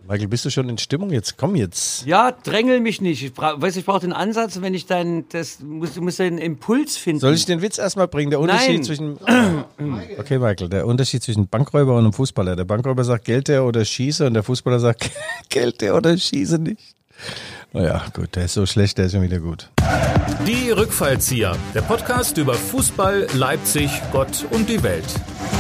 Michael, bist du schon in Stimmung? Jetzt komm jetzt. Ja, drängel mich nicht. Ich brauche den Ansatz, wenn ich du musst den Impuls finden. Soll ich den Witz erstmal bringen? Der Unterschied zwischen. Okay, Michael, der Unterschied zwischen Bankräuber und einem Fußballer. Der Bankräuber sagt Geld her oder schieße und der Fußballer sagt Geld her oder schieße nicht. Naja, gut, der ist so schlecht, der ist schon wieder gut. Die Rückfallzieher, der Podcast über Fußball, Leipzig, Gott und die Welt.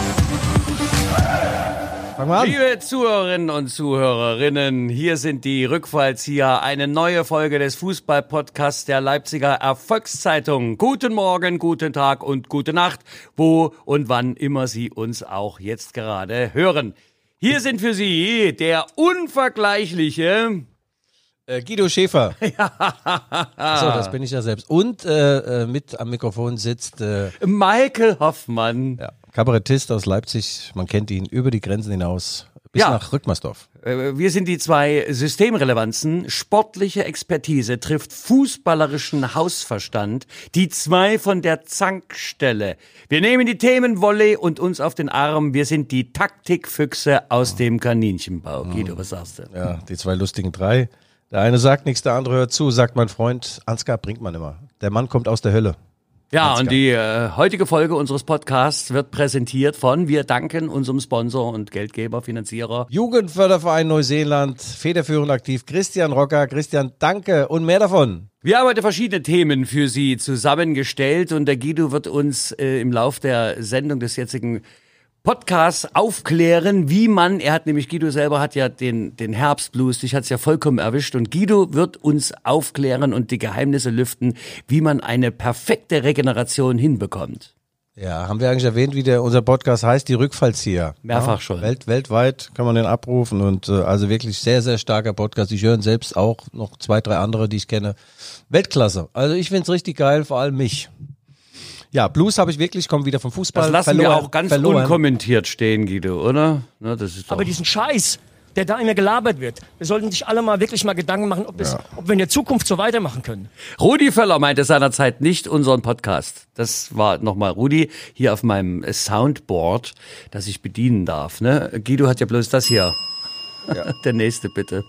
Fangen wir an. Liebe Zuhörerinnen und Zuhörerinnen, hier sind die Rückfallzieher, eine neue Folge des Fußball-Podcasts der Leipziger Erfolgszeitung. Guten Morgen, guten Tag und gute Nacht, wo und wann immer Sie uns auch jetzt gerade hören. Hier sind für Sie der unvergleichliche Guido Schäfer. So, das bin ich ja selbst. Und mit am Mikrofon sitzt Michael Hoffmann. ja, Kabarettist aus Leipzig. Man kennt ihn über die Grenzen hinaus bis nach Rückmersdorf. Wir sind die zwei Systemrelevanzen. Sportliche Expertise trifft fußballerischen Hausverstand. Die zwei von der Zankstelle. Wir nehmen die Themen Volley und uns auf den Arm. Wir sind die Taktikfüchse aus dem Kaninchenbau. Guido, was sagst du? Ja, die zwei lustigen drei. Der eine sagt nichts, der andere hört zu, sagt mein Freund Ansgar Brinkmann immer. Der Mann kommt aus der Hölle. Ja, Ansgar. und die heutige Folge unseres Podcasts wird präsentiert von, wir danken unserem Sponsor und Geldgeber, Finanzierer. Jugendförderverein Neuseeland, federführend aktiv, Christian Rocker. Christian, danke und mehr davon. Wir haben heute verschiedene Themen für Sie zusammengestellt und der Guido wird uns im Lauf der Sendung des jetzigen Podcasts aufklären, wie man, Guido selber hat ja den Herbstblues, dich hat's ja vollkommen erwischt und Guido wird uns aufklären und die Geheimnisse lüften, wie man eine perfekte Regeneration hinbekommt. Ja, haben wir eigentlich erwähnt, wie unser Podcast heißt, die Rückfallzieher. Mehrfach ja, schon. Weltweit kann man den abrufen und also wirklich sehr, sehr starker Podcast. Ich höre selbst auch noch 2, 3 andere, die ich kenne. Weltklasse. Also ich find's richtig geil, vor allem mich. Ja, Blues habe ich wirklich, komme wieder vom Fußball. Das lassen wir auch ganz unkommentiert stehen, Guido, oder? Na, das ist doch Aber diesen Scheiß, der da immer gelabert wird, wir sollten sich alle mal wirklich mal Gedanken machen, ob wir in der Zukunft so weitermachen können. Rudi Völler meinte seinerzeit nicht unseren Podcast. Das war nochmal Rudi hier auf meinem Soundboard, das ich bedienen darf. Ne? Guido hat ja bloß das hier. Ja. Der nächste bitte.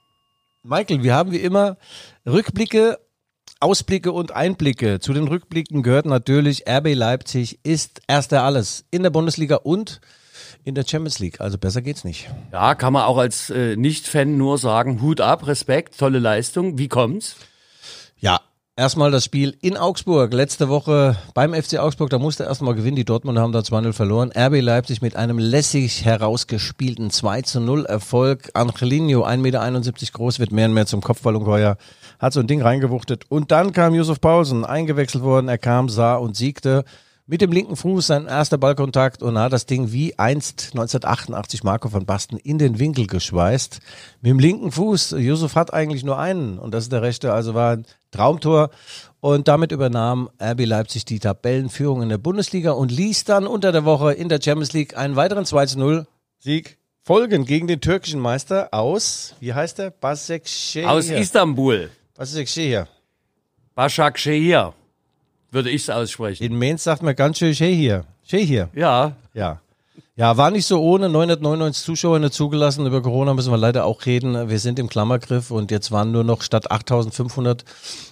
Michael, wir haben wie immer Rückblicke, Ausblicke und Einblicke. Zu den Rückblicken gehört natürlich, RB Leipzig ist erster alles in der Bundesliga und in der Champions League. Also besser geht's nicht. Ja, kann man auch als Nicht-Fan nur sagen, Hut ab, Respekt, tolle Leistung. Wie kommt's? Ja, erstmal das Spiel in Augsburg. Letzte Woche beim FC Augsburg, da musste erstmal gewinnen. Die Dortmunder haben da 2-0 verloren. RB Leipzig mit einem lässig herausgespielten 2-0 Erfolg. Angelino, 1,71 Meter groß, wird mehr und mehr zum Kopfballungeheuer. Hat so ein Ding reingewuchtet. Und dann kam Yusuf Paulsen, eingewechselt worden. Er kam, sah und siegte mit dem linken Fuß sein erster Ballkontakt und hat das Ding wie einst 1988 Marco van Basten in den Winkel geschweißt. Mit dem linken Fuß. Yusuf hat eigentlich nur einen und das ist der rechte. Also war ein Traumtor. Und damit übernahm RB Leipzig die Tabellenführung in der Bundesliga und ließ dann unter der Woche in der Champions League einen weiteren 2-0-Sieg folgen gegen den türkischen Meister aus, wie heißt der? Başakşehir. Aus Istanbul. Başakşehir. Başakşehir, würde ich es aussprechen. In Mainz sagt man ganz schön Şehir. Şehir. Ja. Ja. Ja, war nicht so ohne. 999 Zuschauer nicht zugelassen. Über Corona müssen wir leider auch reden. Wir sind im Klammergriff und jetzt waren nur noch statt 8.500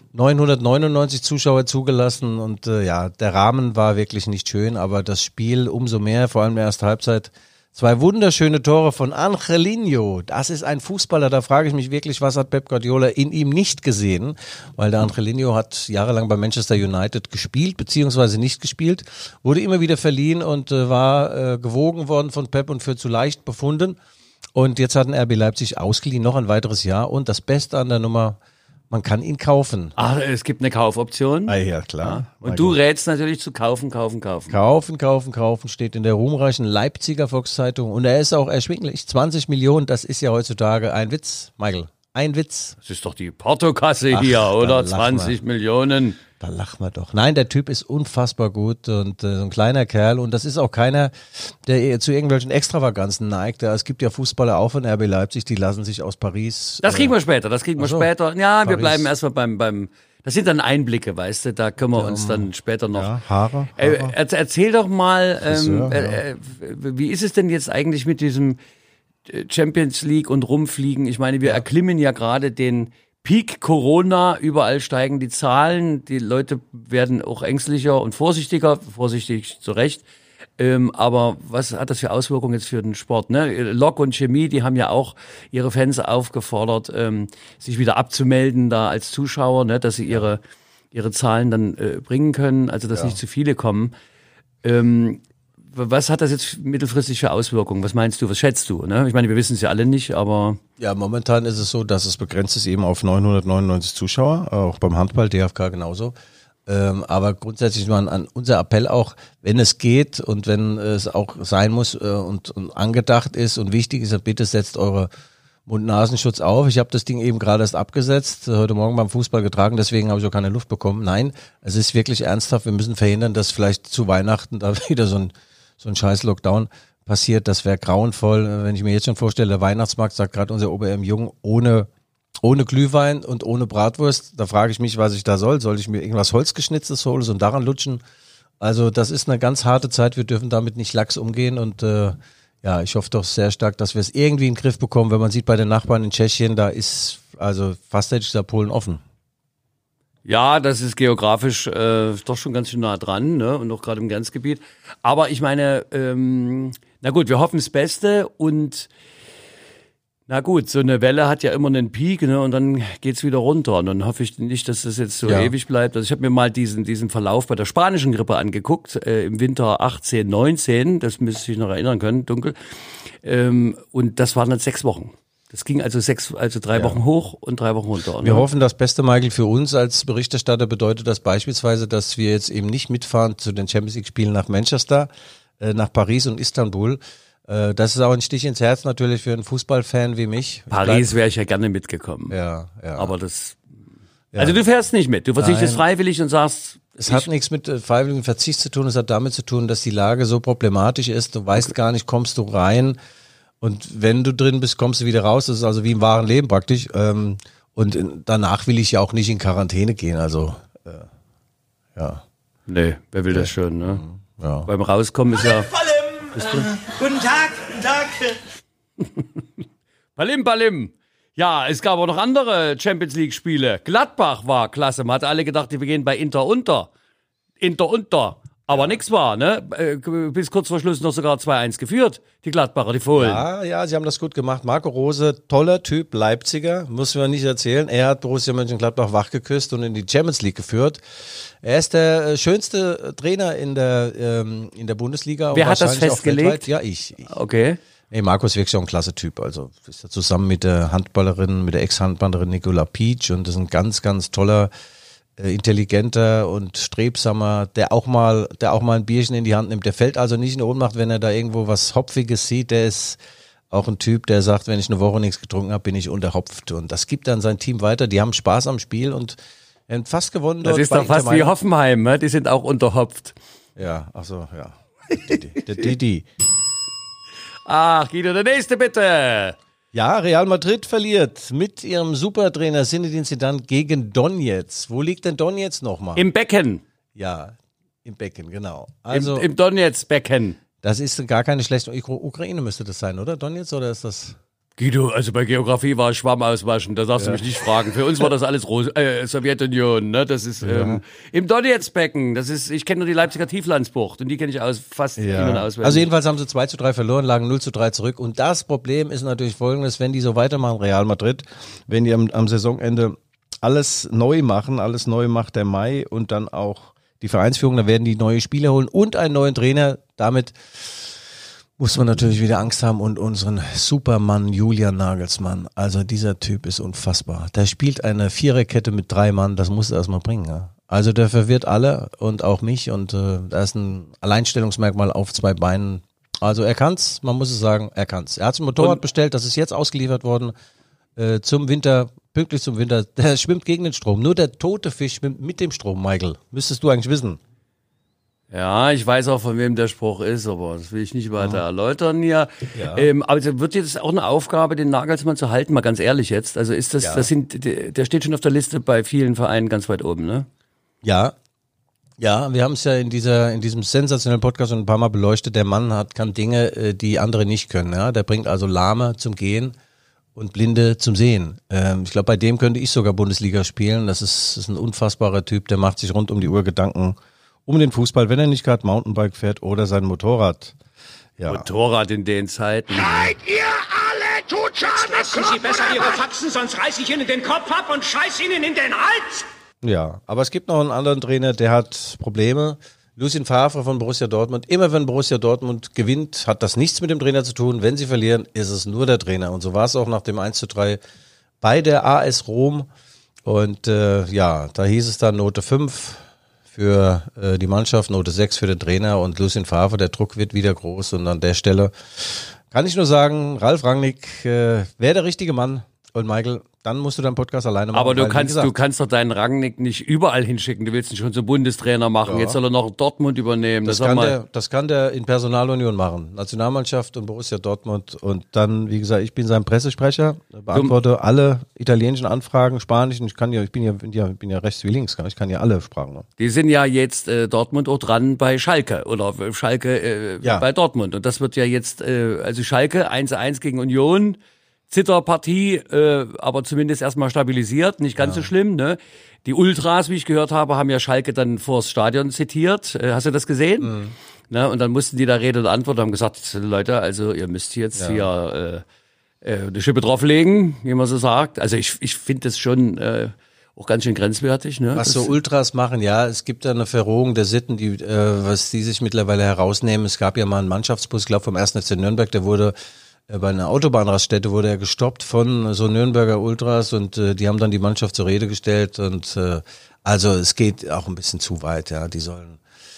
999 Zuschauer zugelassen. Und der Rahmen war wirklich nicht schön, aber das Spiel umso mehr, vor allem in der ersten Halbzeit. 2 wunderschöne Tore von Angelino. Das ist ein Fußballer, da frage ich mich wirklich, was hat Pep Guardiola in ihm nicht gesehen? Weil der Angelino hat jahrelang bei Manchester United gespielt, beziehungsweise nicht gespielt, wurde immer wieder verliehen und war gewogen worden von Pep und für zu leicht befunden. Und jetzt hat ein RB Leipzig ausgeliehen, noch ein weiteres Jahr. Und das Beste an der Nummer, man kann ihn kaufen. Ach, es gibt eine Kaufoption. Ah, ja, klar. Ja. Und du rätst natürlich zu kaufen. Kaufen, steht in der ruhmreichen Leipziger Volkszeitung. Und er ist auch erschwinglich. 20 Millionen, das ist ja heutzutage ein Witz, Michael. Ein Witz. Das ist doch die Portokasse hier, oder? 20 Millionen. Da lachen wir doch. Nein, der Typ ist unfassbar gut und so ein kleiner Kerl. Und das ist auch keiner, der zu irgendwelchen Extravaganzen neigt. Es gibt ja Fußballer auch von RB Leipzig, die lassen sich aus Paris. Das kriegen wir später, Ja, wir bleiben erstmal beim das sind dann Einblicke, weißt du, da können wir uns dann später noch. Ja, Haare. Erzähl doch mal, wie ist es denn jetzt eigentlich mit diesem Champions League und rumfliegen. Ich meine, wir erklimmen ja gerade den Peak Corona. Überall steigen die Zahlen. Die Leute werden auch ängstlicher und vorsichtiger. Vorsichtig zu Recht. Aber was hat das für Auswirkungen jetzt für den Sport? Ne? Lok und Chemie, die haben ja auch ihre Fans aufgefordert, sich wieder abzumelden da als Zuschauer, ne? Dass sie ihre Zahlen dann bringen können, also dass nicht zu viele kommen. Was hat das jetzt mittelfristig für Auswirkungen? Was meinst du, was schätzt du? Ne? Ich meine, wir wissen es ja alle nicht, aber... Ja, momentan ist es so, dass es begrenzt ist eben auf 999 Zuschauer, auch beim Handball, DFK genauso. Aber grundsätzlich nur an unser Appell auch, wenn es geht und wenn es auch sein muss und angedacht ist und wichtig ist, dann bitte setzt eure Mund-Nasenschutz auf. Ich habe das Ding eben gerade erst abgesetzt, heute Morgen beim Fußball getragen, deswegen habe ich auch keine Luft bekommen. Nein, es ist wirklich ernsthaft, wir müssen verhindern, dass vielleicht zu Weihnachten da wieder so ein scheiß Lockdown passiert. Das wäre grauenvoll, wenn ich mir jetzt schon vorstelle, der Weihnachtsmarkt, sagt gerade unser OBM Jung, ohne Glühwein und ohne Bratwurst. Da frage ich mich, was ich da soll. Soll ich mir irgendwas Holzgeschnitztes holen und daran lutschen? Also das ist eine ganz harte Zeit. Wir dürfen damit nicht lax umgehen und ich hoffe doch sehr stark, dass wir es irgendwie in den Griff bekommen. Wenn man sieht bei den Nachbarn in Tschechien, da ist also fast hätte ich gesagt Polen offen. Ja, das ist geografisch doch schon ganz schön nah dran, ne? Und auch gerade im Grenzgebiet. Aber ich meine, na gut, wir hoffen das Beste und na gut, so eine Welle hat ja immer einen Peak, ne? Und dann geht's wieder runter. Und dann hoffe ich nicht, dass das jetzt so ewig bleibt. Also ich habe mir mal diesen Verlauf bei der spanischen Grippe angeguckt, im Winter 18, 19, das müsste ich mich noch erinnern können, dunkel. Und das waren dann 6 Wochen. Das ging also 3 Wochen hoch und 3 Wochen runter. Wir hoffen das Beste, Michael, für uns als Berichterstatter bedeutet das beispielsweise, dass wir jetzt eben nicht mitfahren zu den Champions League Spielen nach Manchester, nach Paris und Istanbul. Das ist auch ein Stich ins Herz natürlich für einen Fußballfan wie mich. Paris wäre ich ja gerne mitgekommen. Ja. Aber das... Also du fährst nicht mit, du verzichtest freiwillig und sagst... Es hat nichts mit freiwilligem Verzicht zu tun, es hat damit zu tun, dass die Lage so problematisch ist, du weißt gar nicht, kommst du rein und wenn du drin bist, kommst du wieder raus, das ist also wie im wahren Leben praktisch und danach will ich ja auch nicht in Quarantäne gehen, also Nee, wer will das schon, ne? Ja. Beim Rauskommen ist ja... Guten Tag. Palim. Ja, es gab auch noch andere Champions League Spiele. Gladbach war klasse. Man hatte alle gedacht, wir gehen bei Inter unter. Aber nix war, ne? Bis kurz vor Schluss noch sogar 2-1 geführt. Die Gladbacher, die Fohlen. Ja, sie haben das gut gemacht. Marco Rose, toller Typ, Leipziger, muss man nicht erzählen. Er hat Borussia Mönchengladbach wachgeküsst und in die Champions League geführt. Er ist der schönste Trainer in der Bundesliga. Wer hat das festgelegt? Ja, ich. Okay. Nee, Marco ist wirklich auch ein klasse Typ. Also ist er zusammen mit der Handballerin, mit der Ex-Handballerin Nicola Pietsch und das ist ein ganz, ganz toller, intelligenter und strebsamer, der auch mal ein Bierchen in die Hand nimmt. Der fällt also nicht in Ohnmacht, wenn er da irgendwo was Hopfiges sieht. Der ist auch ein Typ, der sagt, wenn ich eine Woche nichts getrunken habe, bin ich unterhopft. Und das gibt dann sein Team weiter. Die haben Spaß am Spiel und haben fast gewonnen. Das ist doch fast wie Hoffenheim, ne? Die sind auch unterhopft. Ja, ach so, ja. Der Didi. Ach, Guido, der nächste bitte. Ja, Real Madrid verliert mit ihrem Supertrainer Zinedine Zidane gegen Donetsk. Wo liegt denn Donetsk nochmal? Im Becken. Ja, im Becken, genau. Also Im Donetsk-Becken. Das ist gar keine schlechte Ukraine müsste das sein, oder? Donetsk oder ist das? Guido, also bei Geografie war Schwamm auswaschen, da darfst du mich nicht fragen. Für uns war das alles Sowjetunion, ne? Das ist im Donetsk-Becken. Das ist, ich kenne nur die Leipziger Tieflandsbucht und die kenne ich fast in- und auswendig. Also jedenfalls haben sie 2-3 verloren, lagen 0-3 zurück. Und das Problem ist natürlich folgendes, wenn die so weitermachen, Real Madrid, wenn die am Saisonende alles neu macht der Mai und dann auch die Vereinsführung, dann werden die neue Spieler holen und einen neuen Trainer. Damit muss man natürlich wieder Angst haben und unseren Supermann Julian Nagelsmann. Also dieser Typ ist unfassbar. Der spielt eine Viererkette mit 3 Mann, das muss er erstmal bringen. Ja. Also der verwirrt alle und auch mich und da ist ein Alleinstellungsmerkmal auf 2 Beinen. Also er kann's, man muss es sagen, er kann's. Er hat ein Motorrad bestellt, das ist jetzt ausgeliefert worden zum Winter, pünktlich zum Winter. Der schwimmt gegen den Strom. Nur der tote Fisch schwimmt mit dem Strom, Michael. Müsstest du eigentlich wissen. Ja, ich weiß auch, von wem der Spruch ist, aber das will ich nicht weiter erläutern hier. Ja. Aber es wird jetzt auch eine Aufgabe, den Nagelsmann zu halten, mal ganz ehrlich jetzt. Also ist das, der steht schon auf der Liste bei vielen Vereinen ganz weit oben, ne? Ja, Ja, wir haben es ja in diesem sensationellen Podcast schon ein paar Mal beleuchtet. Der Mann kann Dinge, die andere nicht können. Ja? Der bringt also Lahme zum Gehen und Blinde zum Sehen. Ich glaube, bei dem könnte ich sogar Bundesliga spielen. Das ist ein unfassbarer Typ, der macht sich rund um die Uhr Gedanken um den Fußball, wenn er nicht gerade Mountainbike fährt oder sein Motorrad. Ja. Motorrad in den Zeiten. Seid ihr alle Tutschane? Lassen Sie besser Ihre Faxen, sonst reiß ich Ihnen den Kopf ab und scheiß Ihnen in den Hals! Ja, aber es gibt noch einen anderen Trainer, der hat Probleme. Lucien Favre von Borussia Dortmund. Immer wenn Borussia Dortmund gewinnt, hat das nichts mit dem Trainer zu tun. Wenn sie verlieren, ist es nur der Trainer. Und so war es auch nach dem 1:3 bei der AS Rom. Und da hieß es dann Note 5 für die Mannschaft, Note 6 für den Trainer und Lucien Favre. Der Druck wird wieder groß. Und an der Stelle kann ich nur sagen, Ralf Rangnick wäre der richtige Mann. Und Michael, dann musst du deinen Podcast alleine machen. Aber du kannst doch deinen Rangnick nicht überall hinschicken. Du willst ihn schon zum Bundestrainer machen. Ja. Jetzt soll er noch Dortmund übernehmen. Das kann der in Personalunion machen. Nationalmannschaft und Borussia Dortmund. Und dann, wie gesagt, ich bin sein Pressesprecher, beantworte alle italienischen Anfragen, spanischen. Ich bin ja rechts wie links. Ich kann ja alle Sprachen. Ne? Die sind ja jetzt Dortmund auch dran bei Schalke oder Schalke bei Dortmund. Und das wird ja jetzt, also Schalke 1:1 gegen Union. Zitterpartie, aber zumindest erstmal stabilisiert, nicht ganz so schlimm, ne? Die Ultras, wie ich gehört habe, haben ja Schalke dann vors Stadion zitiert. Hast du das gesehen? Mhm. Ne? Und dann mussten die da Rede und Antwort, haben gesagt, Leute, also ihr müsst jetzt hier eine Schippe drauflegen, wie man so sagt. Also ich finde das schon auch ganz schön grenzwertig. Ne? Was so Ultras machen, ja, es gibt da eine Verrohung der Sitten, was die sich mittlerweile herausnehmen. Es gab ja mal einen Mannschaftsbus, ich glaube vom 1. FC Nürnberg, der wurde bei einer Autobahnraststätte wurde er gestoppt von so Nürnberger Ultras und die haben dann die Mannschaft zur Rede gestellt und also es geht auch ein bisschen zu weit, ja, die sollen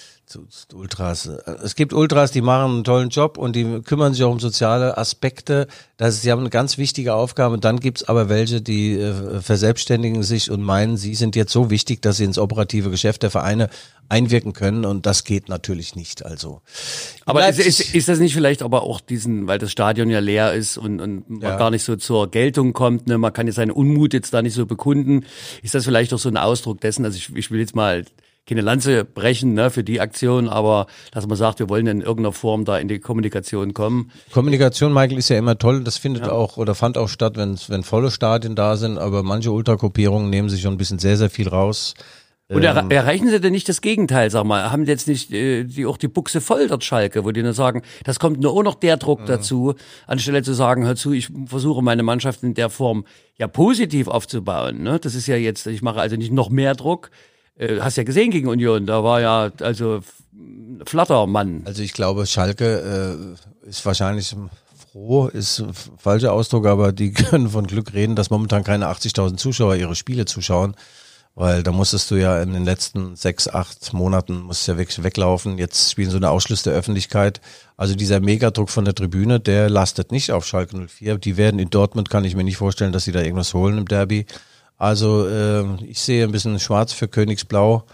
Ultras. Es gibt Ultras, die machen einen tollen Job und die kümmern sich auch um soziale Aspekte. Sie haben eine ganz wichtige Aufgabe. Und dann gibt's aber welche, die verselbstständigen sich und meinen, sie sind jetzt so wichtig, dass sie ins operative Geschäft der Vereine einwirken können. Und das geht natürlich nicht. Also. Aber ist das nicht vielleicht aber auch weil das Stadion ja leer ist und man gar nicht so zur Geltung kommt, ne? Man kann jetzt seinen Unmut jetzt da nicht so bekunden. Ist das vielleicht auch so ein Ausdruck dessen? Also ich will jetzt mal keine Lanze brechen, ne, für die Aktion, aber dass man sagt, wir wollen in irgendeiner Form da in die Kommunikation kommen. Kommunikation, Michael, ist ja immer toll. Das fand auch statt, wenn volle Stadien da sind, aber manche Ultragruppierungen nehmen sich schon ein bisschen sehr, sehr viel raus. Und erreichen sie denn nicht das Gegenteil, sag mal? Haben jetzt nicht auch die Buchse voll dort Schalke, wo die nur sagen, das kommt nur auch noch der Druck dazu, anstelle zu sagen, hör zu, ich versuche meine Mannschaft in der Form ja positiv aufzubauen. Ne? Das ist ja jetzt, ich mache also nicht noch mehr Druck. Hast ja gesehen gegen Union, da war ja also Flattermann. Also ich glaube, Schalke ist wahrscheinlich froh, ist ein falscher Ausdruck, aber die können von Glück reden, dass momentan keine 80.000 Zuschauer ihre Spiele zuschauen, weil da musstest du ja in den letzten 6-8 Monaten musst ja wirklich weglaufen. Jetzt spielen so eine Ausschluss der Öffentlichkeit. Also dieser Megadruck von der Tribüne, der lastet nicht auf Schalke 04. Die werden in Dortmund, kann ich mir nicht vorstellen, dass sie da irgendwas holen im Derby. Also ich sehe ein bisschen schwarz für Königsblau.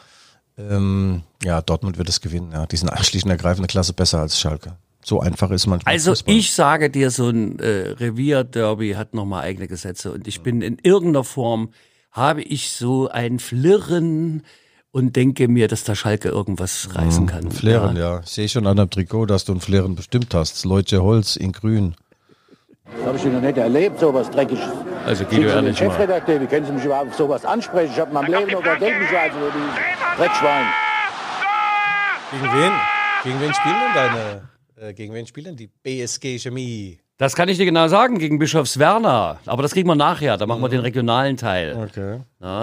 Dortmund wird es gewinnen. Ja. Die sind schlicht und ergreifend eine Klasse besser als Schalke. So einfach ist manchmal Also Fußball. Ich sage dir, so ein Revierderby hat nochmal eigene Gesetze und ich bin in irgendeiner Form, habe ich so ein Flirren und denke mir, dass der Schalke irgendwas reißen kann. Flirren, ja. Ich sehe schon an deinem Trikot, dass du ein Flirren bestimmt hast. Leute Holz in grün. Das habe ich noch nicht erlebt, sowas Dreckiges. Also Guido, ehrlich mal. Chefredakteur, wie können Sie mich überhaupt auf sowas ansprechen? Ich habe in meinem Leben noch kein Geld bezahlt für dieses Dreckschwein. Gegen wen spielen denn die BSG Chemie? Das kann ich dir genau sagen, gegen Bischofswerda. Aber das kriegen wir nachher, da machen wir den regionalen Teil. Okay.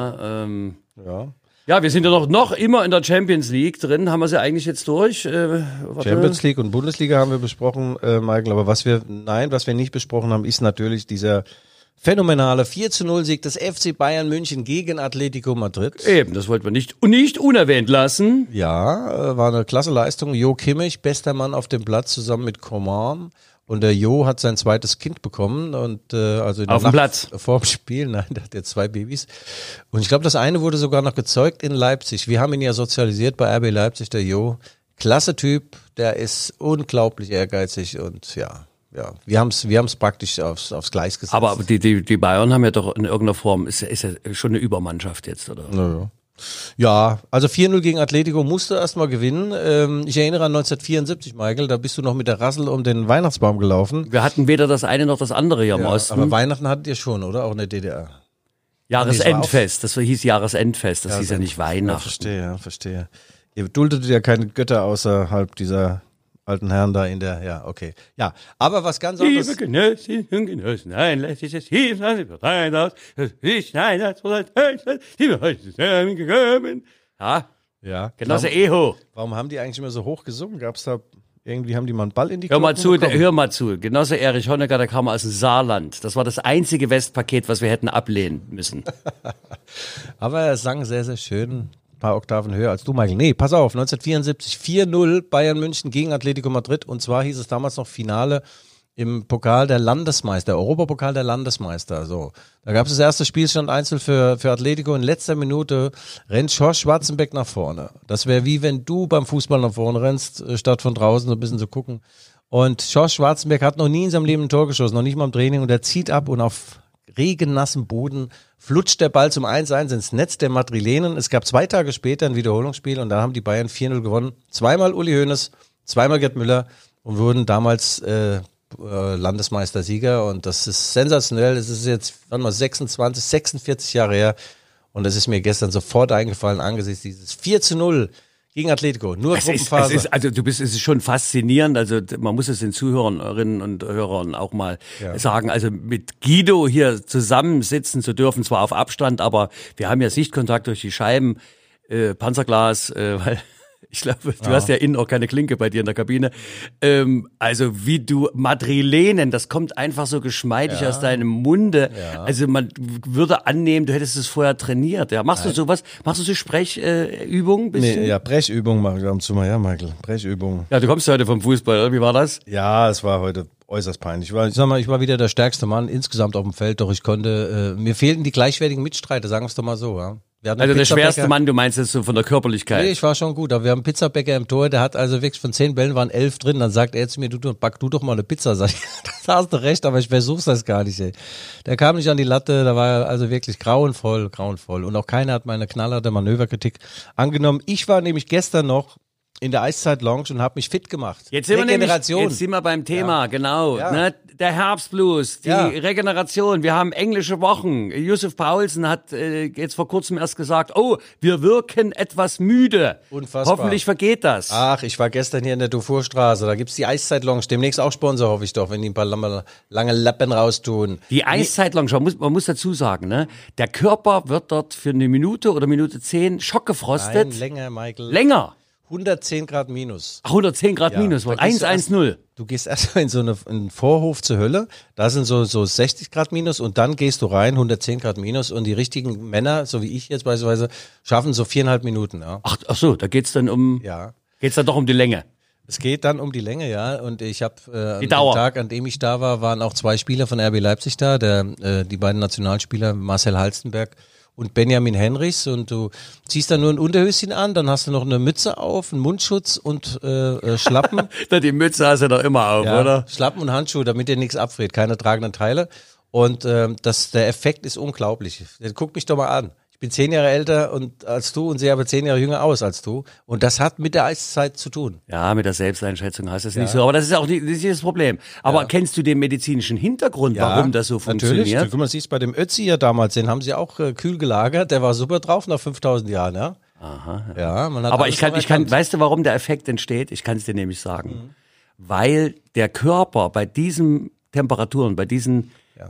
Ja, wir sind ja noch immer in der Champions League drin. Haben wir sie eigentlich jetzt durch? Champions League und Bundesliga haben wir besprochen, Michael. Aber was wir nicht besprochen haben, ist natürlich dieser phänomenale 4:0-Sieg des FC Bayern München gegen Atletico Madrid. Eben, das wollten wir nicht unerwähnt lassen. Ja, war eine klasse Leistung. Jo Kimmich, bester Mann auf dem Platz, zusammen mit Coman. Und der Jo hat sein zweites Kind bekommen und also in der Nacht Platz vor dem Spiel, der hat ja 2 Babys. Und ich glaube, das eine wurde sogar noch gezeugt in Leipzig. Wir haben ihn ja sozialisiert bei RB Leipzig, der Jo. Klasse Typ, der ist unglaublich ehrgeizig und ja, wir haben's praktisch aufs Gleis gesetzt. Aber die Bayern haben ja doch in irgendeiner Form, ist ja schon eine Übermannschaft jetzt, oder? Ja. Ja, also 4-0 gegen Atletico musste erstmal gewinnen. Ich erinnere an 1974, Michael, da bist du noch mit der Rassel um den Weihnachtsbaum gelaufen. Wir hatten weder das eine noch das andere hier im Osten. Aber Weihnachten hattet ihr schon, oder? Auch in der DDR. Jahresendfest, das hieß Jahresendfest, das hieß ja nicht Weihnachten. Ja, verstehe. Ihr duldet ja keine Götter außerhalb dieser alten Herren da in der, ja, okay. Ja, aber was ganz anderes. Liebe Genössinnen und Genossen, ein letztes Hieb, das ist bereit aus, das ist ein, das die wir heute zusammengekommen. Ja. Genosse Eho. Warum haben die eigentlich immer so hoch gesungen? Gab's da, irgendwie haben die mal einen Ball in die Hör mal Glocken zu. Genosse Erich Honecker, der kam aus dem Saarland. Das war das einzige Westpaket, was wir hätten ablehnen müssen. Aber er sang sehr, sehr schön. Ein paar Oktaven höher als du, Michael. Nee, pass auf, 1974, 4-0 Bayern München gegen Atletico Madrid. Und zwar hieß es damals noch Finale im Pokal der Landesmeister, Europapokal der Landesmeister. So, da gab es das erste Spielstand einzeln für Atletico. In letzter Minute rennt Horst Schwarzenbeck nach vorne. Das wäre wie wenn du beim Fußball nach vorne rennst, statt von draußen so ein bisschen zu gucken. Und Horst Schwarzenbeck hat noch nie in seinem Leben ein Tor geschossen, noch nicht mal im Training. Und er zieht ab und auf regennassem Boden flutscht der Ball zum 1-1 ins Netz der Madrilenen. Es gab 2 Tage später ein Wiederholungsspiel und da haben die Bayern 4-0 gewonnen. 2-mal Uli Hoeneß, 2-mal Gerd Müller und wurden damals Landesmeistersieger. Und das ist sensationell. Es ist jetzt 46 Jahre her und das ist mir gestern sofort eingefallen angesichts dieses 4-0 gegen Atletico, nur Gruppenphase. Es ist schon faszinierend, also man muss es den Zuhörerinnen und Hörern auch mal sagen, also mit Guido hier zusammensitzen zu dürfen, zwar auf Abstand, aber wir haben ja Sichtkontakt durch die Scheiben, Panzerglas, weil ich glaube, du hast ja innen auch keine Klinke bei dir in der Kabine. Also wie du Madrilenen, das kommt einfach so geschmeidig aus deinem Munde. Ja. Also man würde annehmen, du hättest es vorher trainiert. Ja, machst du sowas? Machst du so Sprechübungen? Nee, ja, Brechübungen mache ich ab und zu mal, ja, Michael. Brechübungen. Ja, du kommst heute vom Fußball, oder? Wie war das? Ja, es war heute äußerst peinlich. Ich war wieder der stärkste Mann insgesamt auf dem Feld, doch ich konnte, mir fehlten die gleichwertigen Mitstreiter, sagen wir es doch mal so, ja. Also der schwerste Mann, du meinst jetzt so von der Körperlichkeit? Nee, ich war schon gut, aber wir haben einen Pizzabäcker im Tor, der hat also wirklich von 10 Bällen waren 11 drin, dann sagt er zu mir, back du doch mal eine Pizza, sag ich, da hast du recht, aber ich versuch's das gar nicht, ey. Der kam nicht an die Latte, da war er also wirklich grauenvoll und auch keiner hat meine knallharte Manöverkritik angenommen. Ich war nämlich gestern noch in der Eiszeit-Lounge und habe mich fit gemacht. Jetzt sind wir beim Thema, genau. Ja. Ne? Der Herbstblues, die Regeneration. Wir haben englische Wochen. Yusuf Paulsen hat jetzt vor kurzem erst gesagt, wir wirken etwas müde. Unfassbar. Hoffentlich vergeht das. Ach, ich war gestern hier in der Dufourstraße. Da gibt's die Eiszeit-Lounge. Demnächst auch Sponsor, hoffe ich doch, wenn die ein paar lange Lappen raustun. Die Eiszeit-Lounge, man muss dazu sagen, ne? Der Körper wird dort für eine Minute oder Minute 10 schockgefrostet. Nein, länger, Michael. Länger. 110 Grad minus. 110 Grad minus, 110. Du gehst erstmal in so einen Vorhof zur Hölle, da sind so 60 Grad minus und dann gehst du rein, 110 Grad minus und die richtigen Männer, so wie ich jetzt beispielsweise, schaffen so 4,5 Minuten. Ja. Ach so, da geht's dann doch um die Länge. Es geht dann um die Länge, ja, und ich habe an dem Tag, an dem ich da war, waren auch 2 Spieler von RB Leipzig da, die beiden Nationalspieler, Marcel Halstenberg und Benjamin Henrichs, und du ziehst dann nur ein Unterhöschen an, dann hast du noch eine Mütze auf, einen Mundschutz und Schlappen. Die Mütze hast du doch immer auf, oder? Schlappen und Handschuhe, damit dir nichts abfriert, keine tragenden Teile. Und der Effekt ist unglaublich. Guck mich doch mal an. Ich bin 10 Jahre älter als du und sehe aber 10 Jahre jünger aus als du. Und das hat mit der Eiszeit zu tun. Ja, mit der Selbsteinschätzung heißt das nicht so. Aber das ist auch nicht das Problem. Aber kennst du den medizinischen Hintergrund, warum das so funktioniert? Natürlich. Guck mal, siehst bei dem Ötzi ja damals, den haben sie auch kühl gelagert. Der war super drauf nach 5000 Jahren, ja. Aha. Ja, man hat aber ich kann, weißt du, warum der Effekt entsteht? Ich kann es dir nämlich sagen. Weil der Körper bei diesen Temperaturen, bei diesen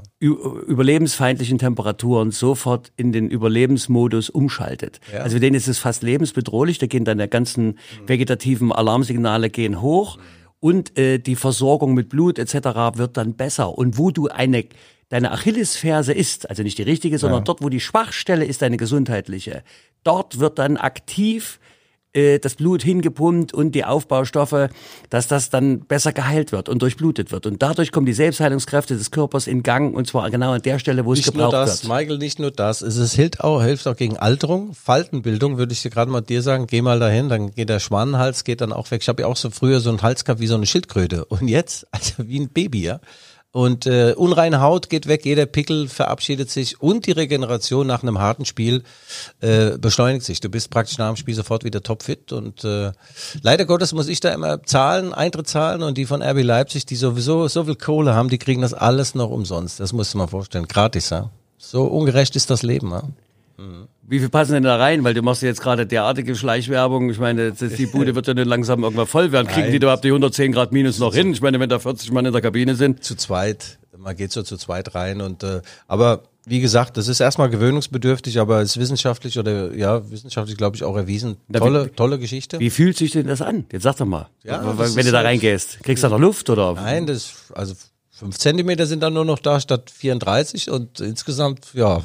überlebensfeindlichen Temperaturen sofort in den Überlebensmodus umschaltet. Ja. Also für den ist es fast lebensbedrohlich, da gehen dann die ganzen vegetativen Alarmsignale gehen hoch und die Versorgung mit Blut etc. wird dann besser. Und wo du deine Achillesferse ist, also nicht die richtige, sondern dort, wo die Schwachstelle ist, deine gesundheitliche, dort wird dann aktiv das Blut hingepumpt und die Aufbaustoffe, dass das dann besser geheilt wird und durchblutet wird. Und dadurch kommen die Selbstheilungskräfte des Körpers in Gang, und zwar genau an der Stelle, wo es gebraucht wird. Nicht nur das, Michael, nicht nur das. Es hilft auch gegen Alterung, Faltenbildung, würde ich dir gerade mal dir sagen. Geh mal dahin, dann geht der Schwanenhals, geht dann auch weg. Ich habe ja auch so früher so einen Hals gehabt wie so eine Schildkröte. Und jetzt, also wie ein Baby, ja. Und unreine Haut geht weg, jeder Pickel verabschiedet sich und die Regeneration nach einem harten Spiel beschleunigt sich. Du bist praktisch nach dem Spiel sofort wieder topfit und leider Gottes muss ich da immer Eintritt zahlen und die von RB Leipzig, die sowieso so viel Kohle haben, die kriegen das alles noch umsonst. Das musst du mal vorstellen, gratis, ja. So ungerecht ist das Leben, ja. Wie viel passen denn da rein? Weil du machst jetzt gerade derartige Schleichwerbung. Ich meine, die Bude wird ja nicht langsam irgendwann voll werden. Kriegen die überhaupt die 110 Grad minus noch hin? Ich meine, wenn da 40 Mann in der Kabine sind. Zu zweit. Man geht so zu zweit rein und aber wie gesagt, das ist erstmal gewöhnungsbedürftig, aber es ist wissenschaftlich wissenschaftlich glaube ich auch erwiesen. Tolle Geschichte. Wie fühlt sich denn das an? Jetzt sag doch mal. Ja, wenn du da reingehst. Kriegst du da noch Luft oder? Nein, 5 Zentimeter sind dann nur noch da statt 34 und insgesamt, ja,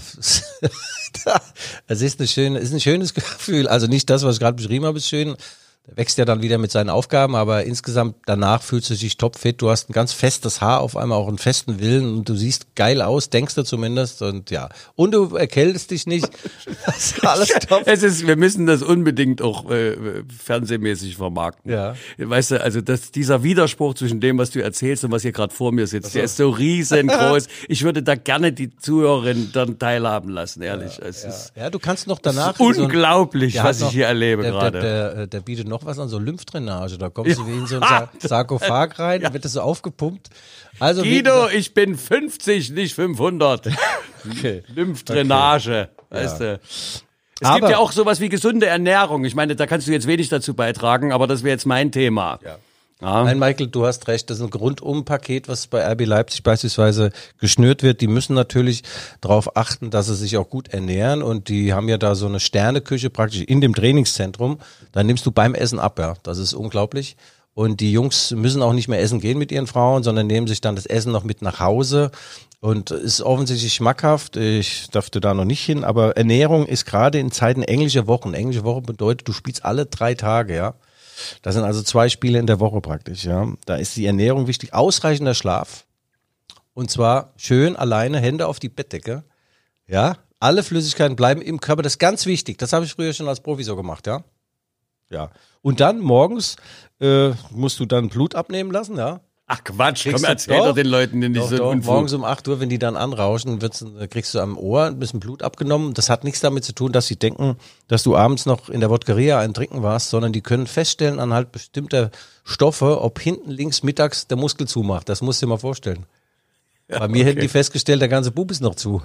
es ist ein schönes Gefühl. Also nicht das, was ich gerade beschrieben habe, ist schön. Der wächst ja dann wieder mit seinen Aufgaben, aber insgesamt danach fühlst du dich topfit. Du hast ein ganz festes Haar, auf einmal auch einen festen Willen und du siehst geil aus, denkst du zumindest und ja. Und du erkältest dich nicht. Das ist alles top. Wir müssen das unbedingt auch fernsehmäßig vermarkten. Ja. Weißt du, also dieser Widerspruch zwischen dem, was du erzählst und was hier gerade vor mir sitzt, der ist so riesengroß. Ich würde da gerne die Zuhörerin dann teilhaben lassen, ehrlich. Ja, du kannst noch danach. Unglaublich, was ich hier erlebe gerade. Der bietet noch was an, so Lymphdrainage. Da kommst du wie in so einen Sarkophag rein, wird das so aufgepumpt. Also Guido, ich bin 50, nicht 500. Okay. Lymphdrainage, weißt du. Es gibt ja auch sowas wie gesunde Ernährung. Ich meine, da kannst du jetzt wenig dazu beitragen, aber das wäre jetzt mein Thema. Ja. Nein, Michael, du hast recht. Das ist ein Rundum-Paket, was bei RB Leipzig beispielsweise geschnürt wird. Die müssen natürlich darauf achten, dass sie sich auch gut ernähren. Und die haben ja da so eine Sterneküche praktisch in dem Trainingszentrum. Da nimmst du beim Essen ab, ja. Das ist unglaublich. Und die Jungs müssen auch nicht mehr essen gehen mit ihren Frauen, sondern nehmen sich dann das Essen noch mit nach Hause. Und ist offensichtlich schmackhaft. Ich durfte da noch nicht hin. Aber Ernährung ist gerade in Zeiten englischer Wochen. Englische Woche bedeutet, du spielst alle 3 Tage, ja. Das sind also 2 Spiele in der Woche praktisch, ja. Da ist die Ernährung wichtig, ausreichender Schlaf. Und zwar schön alleine, Hände auf die Bettdecke. Ja, alle Flüssigkeiten bleiben im Körper, das ist ganz wichtig. Das habe ich früher schon als Profi so gemacht, ja. Ja. Und dann morgens musst du dann Blut abnehmen lassen, ja. Ach Quatsch, komm, erzähl doch den Leuten nicht so einen Unfug. Morgens um 8 Uhr, wenn die dann anrauschen, kriegst du am Ohr ein bisschen Blut abgenommen. Das hat nichts damit zu tun, dass sie denken, dass du abends noch in der Wodkeria ein Trinken warst, sondern die können feststellen anhand bestimmter Stoffe, ob hinten links mittags der Muskel zumacht. Das musst du dir mal vorstellen. Ja, bei mir hätten die festgestellt, der ganze Bub ist noch zu.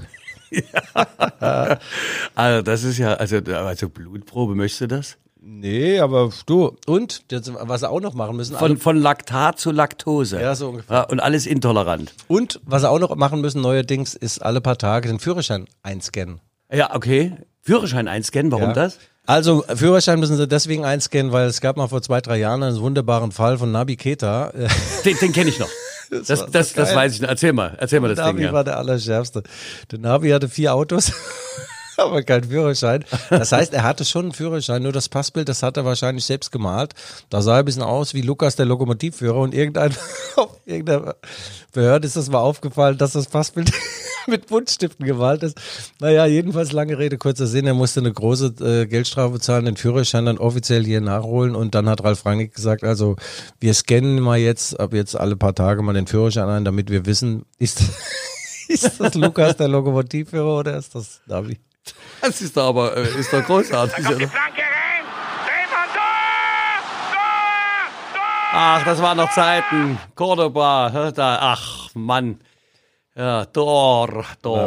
Ja. Also das ist ja, also Blutprobe, möchtest du das? Nee, aber du, und was sie auch noch machen müssen. Von Laktat zu Laktose. Ja, so ungefähr. Ja, und alles intolerant. Und was sie auch noch machen müssen neuerdings, ist alle paar Tage den Führerschein einscannen. Ja, okay. Führerschein einscannen, warum das? Also Führerschein müssen sie deswegen einscannen, weil es gab mal vor 2-3 Jahren einen wunderbaren Fall von Naby Keita. Den kenne ich noch. Das weiß ich noch. Erzähl mal das Ding. Naby war der Allerschärfste. Der Naby hatte 4 Autos. Aber kein Führerschein. Das heißt, er hatte schon einen Führerschein, nur das Passbild, das hat er wahrscheinlich selbst gemalt. Da sah er ein bisschen aus wie Lukas, der Lokomotivführer, und auf irgendeiner Behörde ist das mal aufgefallen, dass das Passbild mit Buntstiften gemalt ist. Naja, jedenfalls lange Rede, kurzer Sinn, er musste eine große Geldstrafe zahlen, den Führerschein dann offiziell hier nachholen, und dann hat Ralf Rangnick gesagt, also wir scannen mal ab jetzt alle paar Tage mal den Führerschein ein, damit wir wissen, ist das Lukas, der Lokomotivführer, oder ist das Naby? Das ist doch großartig. Da kommt die Flanke rein. Drehmann, Tor! Ach, das waren noch Zeiten. Cordoba, ach Mann. Ja, Tor.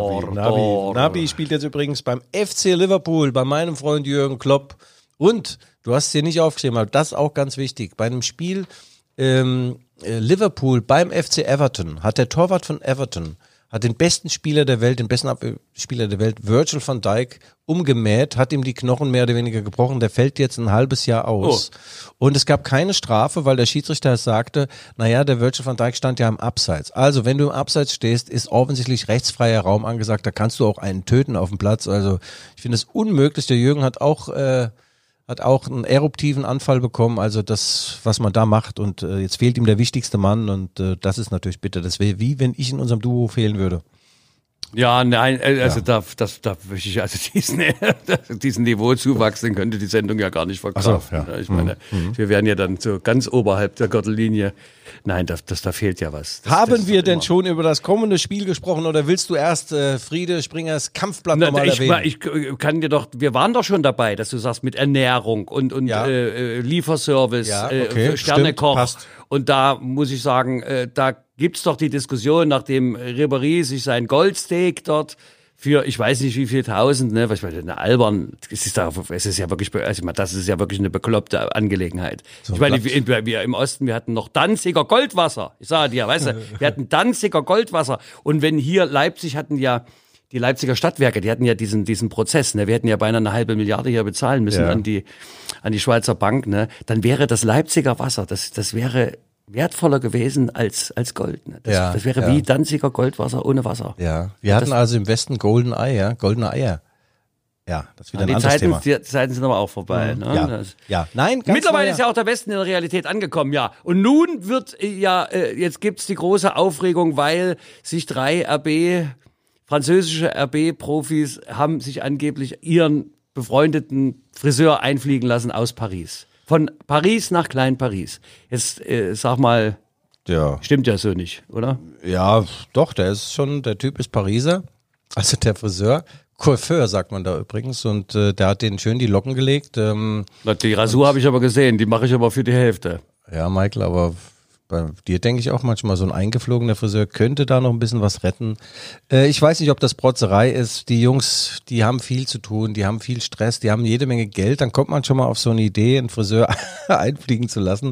Naby spielt jetzt übrigens beim FC Liverpool, bei meinem Freund Jürgen Klopp. Und, du hast es hier nicht aufgeschrieben, aber das ist auch ganz wichtig, bei einem Spiel Liverpool beim FC Everton hat der Torwart von Everton hat den besten Spieler der Welt, den besten Abwehrspieler der Welt, Virgil van Dijk, umgemäht, hat ihm die Knochen mehr oder weniger gebrochen, der fällt jetzt ein halbes Jahr aus. Oh. Und es gab keine Strafe, weil der Schiedsrichter sagte, naja, der Virgil van Dijk stand ja im Abseits. Also, wenn du im Abseits stehst, ist offensichtlich rechtsfreier Raum angesagt, da kannst du auch einen töten auf dem Platz. Also, ich finde es unmöglich. Der Jürgen hat auch einen eruptiven Anfall bekommen, also das, was man da macht, und jetzt fehlt ihm der wichtigste Mann, und das ist natürlich bitter. Das wäre wie wenn ich in unserem Duo fehlen würde. Ja, nein, also da möchte ich, also diesen Niveauzuwachs, den könnte die Sendung ja gar nicht verkraften. So, ja. Ich meine, wir wären ja dann so ganz oberhalb der Gürtellinie. Nein, da fehlt ja was. Haben wir denn schon über das kommende Spiel gesprochen oder willst du erst Friede Springers Kampfblatt nochmal erwähnen? Ich kann dir doch, wir waren doch schon dabei, dass du sagst mit Ernährung und Lieferservice, Sternekoch. Und da muss ich sagen, da gibt's doch die Diskussion, nachdem Ribéry sich sein Goldsteak dort für, ich weiß nicht wie viel tausend, ne, was ich meine, albern, es ist ja wirklich, also ich meine, das ist ja wirklich eine bekloppte Angelegenheit. So, ich meine, wir im Osten, wir hatten noch Danziger Goldwasser. Ich sage dir, weißt du, wir hatten Danziger Goldwasser. Und wenn hier Leipzig hatten ja, die Leipziger Stadtwerke, die hatten ja diesen Prozess, ne, wir hätten ja beinahe 1,5 Milliarde hier bezahlen müssen an die Schweizer Bank, ne, dann wäre das Leipziger Wasser, das wäre wertvoller gewesen als Gold. Ne? Das wäre wie Danziger Goldwasser ohne Wasser. Ja, wir hatten also im Westen goldene Eier. Ja, das ist wieder ein anderes Thema. Die Zeiten sind aber auch vorbei. Ne? Nein, ganz mittlerweile ist ja auch der Westen in der Realität angekommen, ja. Und nun wird jetzt gibt's die große Aufregung, weil sich 3 französische RB-Profis haben sich angeblich ihren befreundeten Friseur einfliegen lassen aus Paris. Von Paris nach Klein-Paris. Jetzt sag mal, stimmt ja so nicht, oder? Ja, doch, der Typ ist Pariser, also der Friseur. Coiffeur sagt man da übrigens und der hat denen schön die Locken gelegt. Die Rasur habe ich aber gesehen, die mache ich aber für die Hälfte. Ja, Michael, aber bei dir denke ich auch manchmal, so ein eingeflogener Friseur könnte da noch ein bisschen was retten. Ich weiß nicht, ob das Protzerei ist. Die Jungs, die haben viel zu tun, die haben viel Stress, die haben jede Menge Geld. Dann kommt man schon mal auf so eine Idee, einen Friseur einfliegen zu lassen.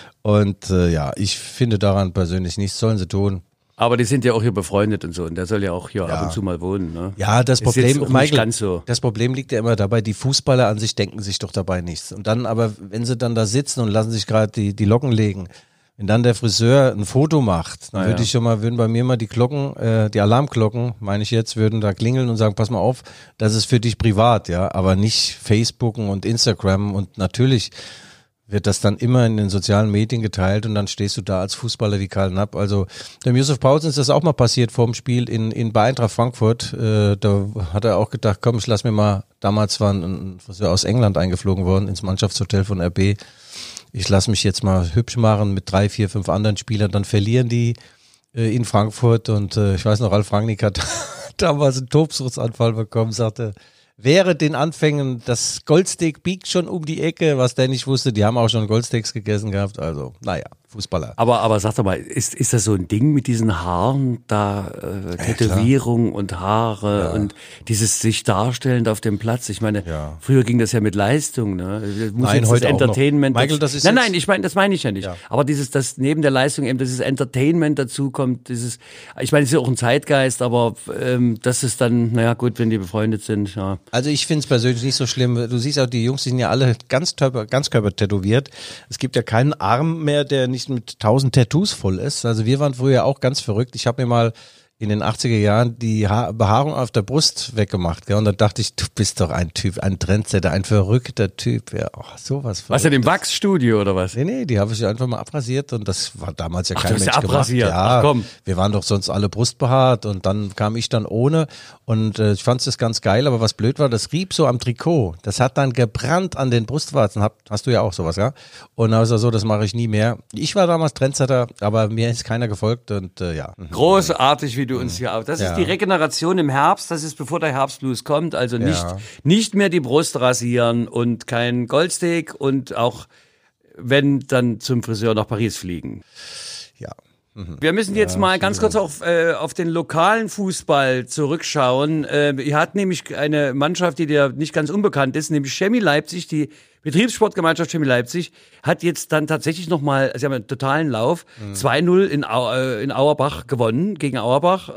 Und ich finde daran persönlich nichts, sollen sie tun. Aber die sind ja auch hier befreundet und so. Und der soll ja auch hier ab und zu mal wohnen. Ne? Ja, das Problem, Michael, so. Das Problem liegt ja immer dabei, die Fußballer an sich denken sich doch dabei nichts. Und dann aber, wenn sie dann da sitzen und lassen sich gerade die Locken legen, wenn dann der Friseur ein Foto macht, dann würden bei mir mal die Glocken, die Alarmglocken, meine ich jetzt, würden da klingeln und sagen, pass mal auf, das ist für dich privat, ja, aber nicht Facebooken und Instagram und natürlich wird das dann immer in den sozialen Medien geteilt und dann stehst du da als Fußballer wie Karl Knapp. Also dem Yusuf Paulsen ist das auch mal passiert vor dem Spiel in bei Eintracht Frankfurt. Da hat er auch gedacht, komm, ich lass mir mal, damals war ein Friseur aus England eingeflogen worden ins Mannschaftshotel von RB. Ich lasse mich jetzt mal hübsch machen mit 3, 4, 5 anderen Spielern, dann verlieren die in Frankfurt und ich weiß noch, Ralf Rangnick hat damals einen Tobsuchtsanfall bekommen, sagte, wäre den Anfängen, das Goldsteak biegt schon um die Ecke, was der nicht wusste, die haben auch schon Goldsteaks gegessen gehabt, also naja, Fußballer. Aber sag doch mal, ist das so ein Ding mit diesen Haaren, da Tätowierung und Haare und dieses sich darstellend auf dem Platz? Ich meine, früher ging das ja mit Leistung, ne? Muss nein, jetzt heute das Entertainment. auch noch. Michael, das ist nein, ich meine, das meine ich ja nicht. Ja. Aber das neben der Leistung eben dieses Entertainment dazu kommt, ich meine, es ist ja auch ein Zeitgeist, aber das ist dann, naja gut, wenn die befreundet sind, ja. Also ich finde es persönlich nicht so schlimm. Du siehst auch, die Jungs, die sind ja alle ganzkörper tätowiert. Es gibt ja keinen Arm mehr, der nicht mit 1000 Tattoos voll ist. Also wir waren früher auch ganz verrückt. Ich habe mir mal in den 80er Jahren die Behaarung auf der Brust weggemacht. Gell? Und dann dachte ich, du bist doch ein Typ, ein Trendsetter, ein verrückter Typ. Ja, sowas. Was denn im Wachsstudio oder was? Nee, die habe ich einfach mal abrasiert und das war damals ja kein Mensch abrasiert. gemacht. Ja, komm. Wir waren doch sonst alle brustbehaart und dann kam ich dann ohne und ich fand es ganz geil, aber was blöd war, das rieb so am Trikot. Das hat dann gebrannt an den Brustwarzen. Hast du ja auch sowas, ja? Und dann ist so, das mache ich nie mehr. Ich war damals Trendsetter, aber mir ist keiner gefolgt und ja. Großartig, wie du uns hier auf. Das ist die Regeneration im Herbst, das ist bevor der Herbstblues kommt, also nicht mehr die Brust rasieren und kein Goldsteak und auch wenn dann zum Friseur nach Paris fliegen. Ja. Wir müssen jetzt mal ganz kurz auf den lokalen Fußball zurückschauen. Ihr habt nämlich eine Mannschaft, die dir nicht ganz unbekannt ist, nämlich Chemie Leipzig, die Betriebssportgemeinschaft Chemie Leipzig, hat jetzt dann tatsächlich nochmal, sie haben einen totalen Lauf, 2-0 in Auerbach gewonnen, gegen Auerbach,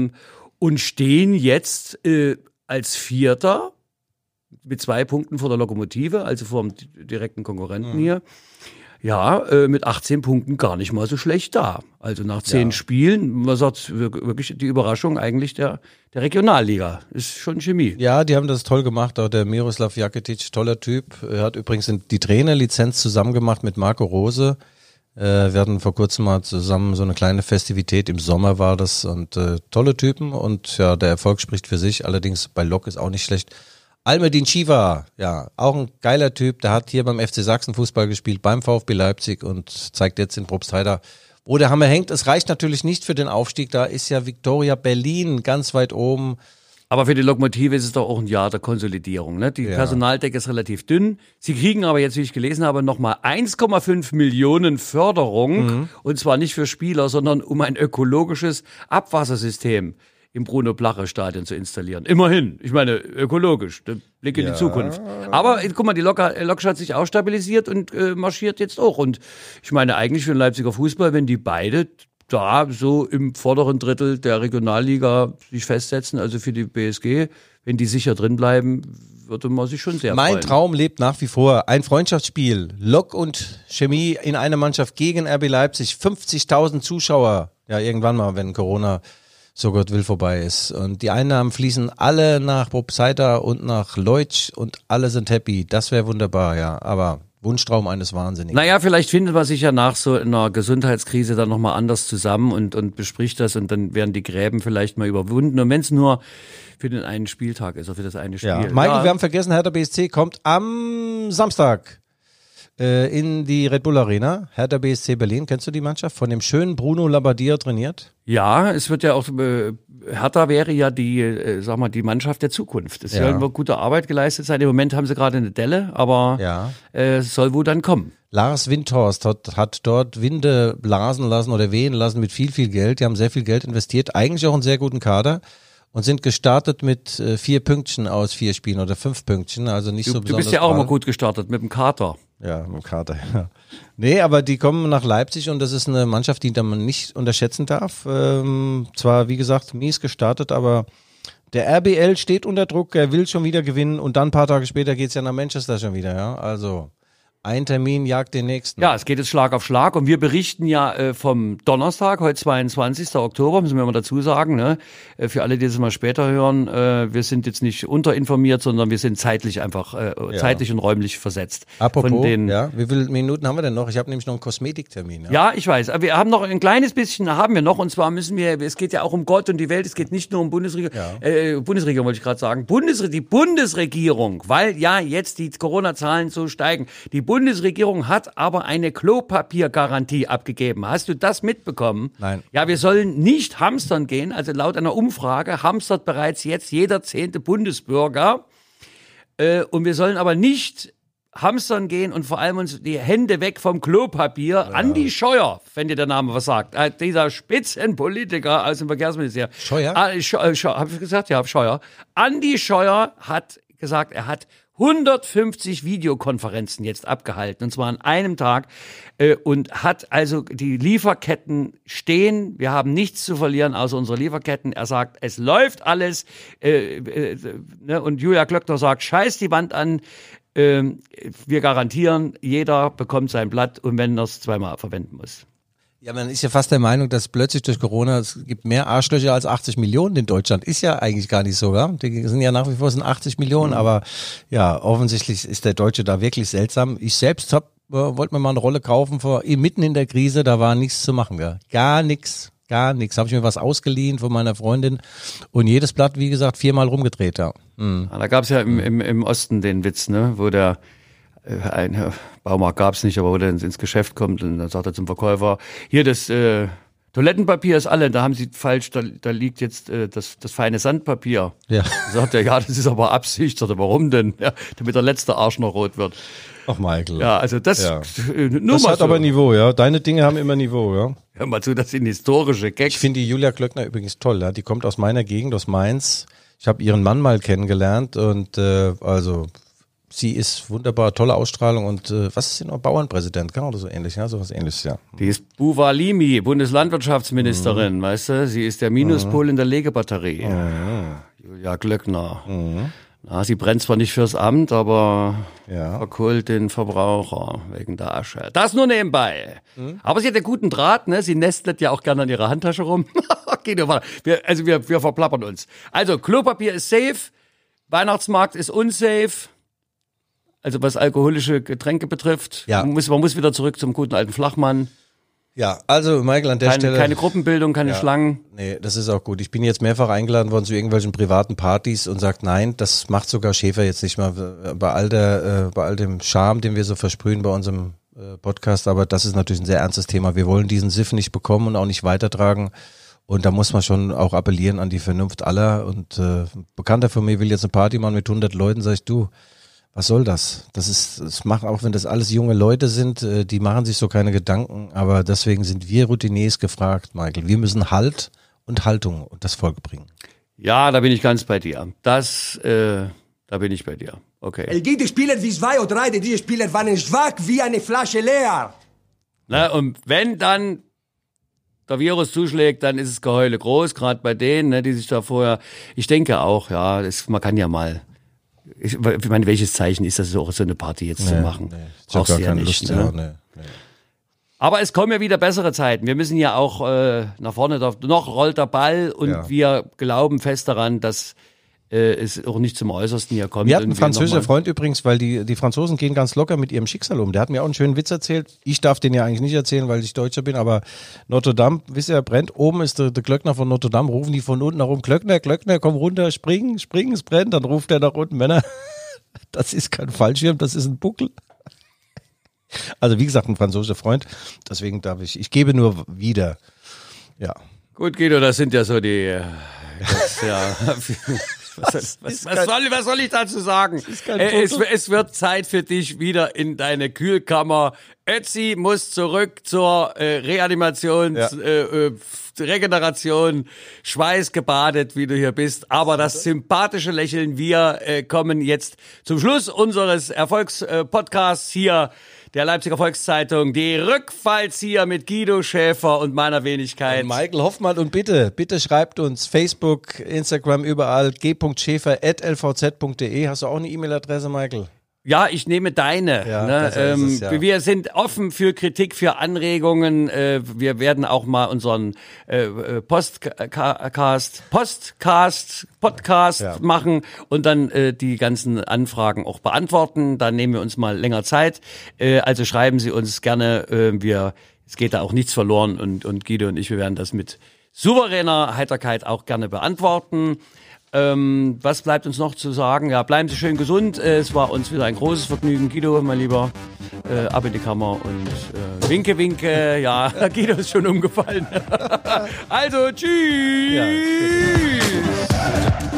und stehen jetzt als Vierter mit 2 Punkten vor der Lokomotive, also vor dem direkten Konkurrenten hier. Ja, mit 18 Punkten gar nicht mal so schlecht da. Also nach 10 Spielen, man sagt wirklich die Überraschung eigentlich der Regionalliga. Ist schon Chemie. Ja, die haben das toll gemacht. Auch der Miroslav Jakitic, toller Typ. Er hat übrigens die Trainerlizenz zusammen gemacht mit Marco Rose. Wir hatten vor kurzem mal zusammen so eine kleine Festivität, im Sommer war das und tolle Typen und ja, der Erfolg spricht für sich, allerdings bei Lok ist auch nicht schlecht. Almedin Chiva, ja, auch ein geiler Typ, der hat hier beim FC Sachsen Fußball gespielt, beim VfB Leipzig und zeigt jetzt in Probstheida, wo der Hammer hängt. Es reicht natürlich nicht für den Aufstieg, da ist ja Viktoria Berlin ganz weit oben. Aber für die Lokomotive ist es doch auch ein Jahr der Konsolidierung. Ne? Die Personaldecke ist relativ dünn. Sie kriegen aber jetzt, wie ich gelesen habe, nochmal 1,5 Millionen Förderung. Und zwar nicht für Spieler, sondern um ein ökologisches Abwassersystem im Bruno-Blache-Stadion zu installieren. Immerhin. Ich meine, ökologisch. Der Blick in die Zukunft. Aber guck mal, die Lok hat sich auch stabilisiert und marschiert jetzt auch. Und ich meine, eigentlich für den Leipziger Fußball, wenn die beide da so im vorderen Drittel der Regionalliga sich festsetzen, also für die BSG, wenn die sicher drin bleiben, würde man sich schon sehr freuen. Mein Traum lebt nach wie vor. Ein Freundschaftsspiel, Lok und Chemie in einer Mannschaft gegen RB Leipzig, 50.000 Zuschauer. Ja, irgendwann mal, wenn Corona, so Gott will, vorbei ist. Und die Einnahmen fließen alle nach Probstheida und nach Leutsch und alle sind happy. Das wäre wunderbar, ja. Aber Wunschtraum eines Wahnsinnigen. Naja, vielleicht findet man sich ja nach so einer Gesundheitskrise dann nochmal anders zusammen und bespricht das und dann werden die Gräben vielleicht mal überwunden. Und wenn es nur für den einen Spieltag ist, oder für das eine Spiel. Ja. Michael, wir haben vergessen, Hertha BSC kommt am Samstag in die Red Bull Arena. Hertha BSC Berlin, kennst du die Mannschaft? Von dem schönen Bruno Labbadia trainiert? Ja, es wird ja auch, Hertha wäre ja die, sag mal, die Mannschaft der Zukunft. Es soll gute Arbeit geleistet sein. Im Moment haben sie gerade eine Delle, aber es soll wohl dann kommen. Lars Windhorst hat dort Winde blasen lassen oder wehen lassen mit viel, viel Geld. Die haben sehr viel Geld investiert, eigentlich auch einen sehr guten Kader und sind gestartet mit 4 Pünktchen aus 4 Spielen oder 5 Pünktchen, also nicht so besonders. Du bist ja auch immer gut gestartet mit dem Kater. Ja, mit dem Kater, ja. Nee, aber die kommen nach Leipzig und das ist eine Mannschaft, die man nicht unterschätzen darf. Zwar, wie gesagt, mies gestartet, aber der RBL steht unter Druck, er will schon wieder gewinnen und dann ein paar Tage später geht's ja nach Manchester schon wieder, ja. Also ein Termin jagt den nächsten. Ja, es geht jetzt Schlag auf Schlag und wir berichten ja vom Donnerstag, heute 22. Oktober, müssen wir mal dazu sagen, ne? Für alle, die das mal später hören, wir sind jetzt nicht unterinformiert, sondern wir sind zeitlich einfach, zeitlich und räumlich versetzt. Apropos, von den, wie viele Minuten haben wir denn noch? Ich habe nämlich noch einen Kosmetiktermin. Ja, ich weiß, aber wir haben noch ein kleines bisschen, haben wir noch, und zwar müssen wir, es geht ja auch um Gott und die Welt, es geht nicht nur um Bundesregierung, Bundesregierung wollte ich gerade sagen, die Bundesregierung, weil ja jetzt die Corona-Zahlen so steigen, die Bundesregierung hat aber eine Klopapiergarantie abgegeben. Hast du das mitbekommen? Nein. Ja, wir sollen nicht hamstern gehen. Also laut einer Umfrage hamstert bereits jetzt jeder 10. Bundesbürger. Und wir sollen aber nicht hamstern gehen und vor allem uns die Hände weg vom Klopapier. Ja. Andi Scheuer, wenn dir der Name was sagt, dieser Spitzenpolitiker aus dem Verkehrsministerium. Scheuer? Hab ich gesagt? Ja, Scheuer. Andi Scheuer hat gesagt, er hat 150 Videokonferenzen jetzt abgehalten, und zwar an einem Tag, und hat also die Lieferketten stehen. Wir haben nichts zu verlieren außer unsere Lieferketten. Er sagt, es läuft alles, ne? Und Julia Klöckner sagt, scheiß die Wand an. Wir garantieren, jeder bekommt sein Blatt, und wenn er es zweimal verwenden muss. Ja, man ist ja fast der Meinung, dass plötzlich durch Corona, es gibt mehr Arschlöcher als 80 Millionen in Deutschland. Ist ja eigentlich gar nicht so, ja? Die sind ja nach wie vor 80 Millionen, aber ja, offensichtlich ist der Deutsche da wirklich seltsam. Ich selbst wollte mir mal eine Rolle kaufen mitten in der Krise, da war nichts zu machen, ja. Gar nichts. Habe ich mir was ausgeliehen von meiner Freundin und jedes Blatt, wie gesagt, 4-mal rumgedreht, ja. Da gab's ja im Osten den Witz, ne, wo der ein Baumarkt gab's nicht, aber wo der ins Geschäft kommt und dann sagt er zum Verkäufer, hier das Toilettenpapier ist alle, da haben Sie falsch, da liegt jetzt das feine Sandpapier. Ja. Sagt er, ja, das ist aber Absicht. Sagt er, warum denn? Ja, damit der letzte Arsch noch rot wird. Ach, Michael. Ja, also das nur das mal hat so. Aber Niveau, ja. Deine Dinge haben immer Niveau, ja. Hör mal zu, das sind historische Gags. Ich finde die Julia Klöckner übrigens toll, ja. Die kommt aus meiner Gegend, aus Mainz. Ich habe ihren Mann mal kennengelernt und also sie ist wunderbar, tolle Ausstrahlung und was ist sie noch? Bauernpräsident, genau, oder so ähnlich, ja, sowas ähnliches, ja. Die ist Buvalimi, Bundeslandwirtschaftsministerin, weißt du? Sie ist der Minuspol in der Legebatterie. Julia Klöckner. Na, sie brennt zwar nicht fürs Amt, aber verkohlt den Verbraucher wegen der Asche. Das nur nebenbei. Aber sie hat einen guten Draht, ne? Sie nestelt ja auch gerne an ihrer Handtasche rum. Okay, wir verplappern uns. Also, Klopapier ist safe, Weihnachtsmarkt ist unsafe. Also was alkoholische Getränke betrifft, man muss wieder zurück zum guten alten Flachmann. Ja, also Michael, an der Stelle... Keine Gruppenbildung, keine Schlangen. Nee, das ist auch gut. Ich bin jetzt mehrfach eingeladen worden zu irgendwelchen privaten Partys und sagt, nein, das macht sogar Schäfer jetzt nicht mal bei all dem Charme, den wir so versprühen bei unserem Podcast, aber das ist natürlich ein sehr ernstes Thema. Wir wollen diesen Siff nicht bekommen und auch nicht weitertragen und da muss man schon auch appellieren an die Vernunft aller und ein Bekannter von mir will jetzt eine Party machen mit 100 Leuten, sag ich, du, was soll das? Das macht, auch wenn das alles junge Leute sind, die machen sich so keine Gedanken, aber deswegen sind wir Routiniers gefragt, Michael. Wir müssen Halt und Haltung und das Volk bringen. Ja, da bin ich ganz bei dir. Da bin ich bei dir. Okay. Es gibt Spieler wie 2 oder 3, diese Spieler waren schwach wie eine Flasche leer. Na, und wenn dann der Virus zuschlägt, dann ist es Geheule groß, gerade bei denen, ne, die sich da vorher, ich denke auch, ja, man kann ja mal, ich meine, welches Zeichen ist das, so eine Party jetzt zu machen? Nee, ich habe gar keine Lust. Ne? Nee. Aber es kommen ja wieder bessere Zeiten. Wir müssen ja auch nach vorne, noch rollt der Ball und wir glauben fest daran, dass es auch nicht zum Äußersten hier kommt. Wir hatten einen französischen Freund übrigens, weil die Franzosen gehen ganz locker mit ihrem Schicksal um. Der hat mir auch einen schönen Witz erzählt. Ich darf den ja eigentlich nicht erzählen, weil ich Deutscher bin, aber Notre Dame, wisst ihr, brennt. Oben ist der Glöckner von Notre Dame, rufen die von unten herum, Glöckner, komm runter, spring, es brennt. Dann ruft er nach unten, Männer, das ist kein Fallschirm, das ist ein Buckel. Also wie gesagt, ein französischer Freund, deswegen darf ich gebe nur wieder, ja. Gut, Guido, das sind ja so die, was soll ich dazu sagen? Es wird Zeit für dich wieder in deine Kühlkammer. Ötzi muss zurück zur Reanimation, Regeneration, schweißgebadet, wie du hier bist. Aber das sympathische Lächeln, wir kommen jetzt zum Schluss unseres Erfolgspodcasts hier, der Leipziger Volkszeitung, die Rückfallzieher mit Guido Schäfer und meiner Wenigkeit. Und Michael Hoffmann und bitte schreibt uns Facebook, Instagram, überall g.schäfer@lvz.de. Hast du auch eine E-Mail-Adresse, Michael? Ja, ich nehme deine. Ja, ne? Wir sind offen für Kritik, für Anregungen. Wir werden auch mal unseren Podcast machen und dann die ganzen Anfragen auch beantworten. Da nehmen wir uns mal länger Zeit. Also schreiben Sie uns gerne. Es geht da auch nichts verloren und Guido und ich, wir werden das mit souveräner Heiterkeit auch gerne beantworten. Was bleibt uns noch zu sagen? Ja, bleiben Sie schön gesund. Es war uns wieder ein großes Vergnügen. Guido, mein Lieber, ab in die Kammer und winke, winke. Ja, Guido ist schon umgefallen. Also, tschüss. Ja,